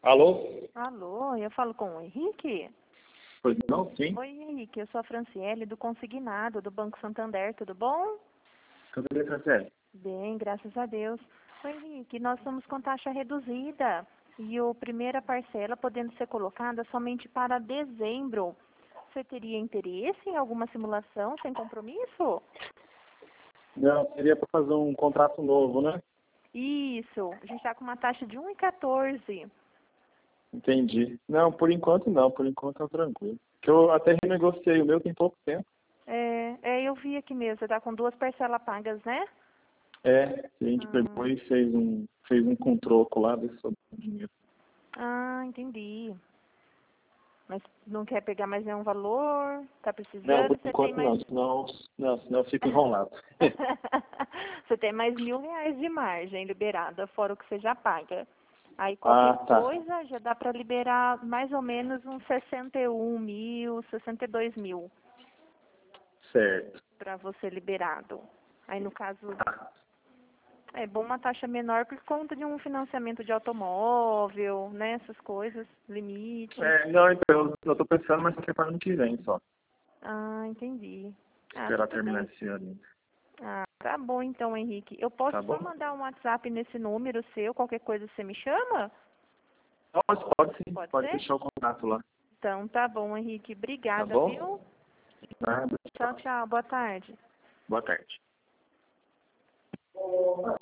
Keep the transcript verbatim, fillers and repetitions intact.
Alô? Alô, eu falo com o Henrique? Pois não, sim. Oi, Henrique, eu sou a Franciele do Consignado, do Banco Santander, tudo bom? Tudo bem, Franciele? Bem, graças a Deus. Oi, Henrique, nós estamos com taxa reduzida e a primeira parcela podendo ser colocada somente para dezembro. Você teria interesse em alguma simulação sem compromisso? Não, seria para fazer um contrato novo, né? Isso, a gente está com uma taxa de um vírgula quatorze. Entendi. Não, por enquanto não, por enquanto é tranquilo. Que eu até renegociei o meu tem pouco tempo. É, é, eu vi aqui mesmo, você está com duas parcelas pagas, né? É, a gente Ah, pegou e fez um, fez um com troco lá, desse sobre dinheiro. ah, entendi. Mas não quer pegar mais nenhum valor? Tá Não, precisando? por Você tem enquanto mais. não, senão, não, senão eu fico enrolado. Você tem mais mil reais de margem liberada, fora o que você já paga. Aí qualquer Ah, tá. coisa já dá para liberar mais ou menos uns sessenta e um mil, sessenta e dois mil Certo. para você liberado. Aí no caso Tá. é bom uma taxa menor por conta de um financiamento de automóvel, né? Essas coisas, limite. É, não, então, eu, eu tô pensando, mas que é para ano que vem só. Ah, entendi. Ah, Esperar tudo terminar bem. esse ano. Ah, tá bom então, Henrique. Eu posso Tá só bom? mandar um WhatsApp nesse número seu, qualquer coisa você me chama? Pode, pode sim, Pode pode ser? deixar o contato lá. Então tá bom, Henrique. Tá Obrigada, bom? viu? Nada. Tchau, tchau. Boa tarde. Boa tarde.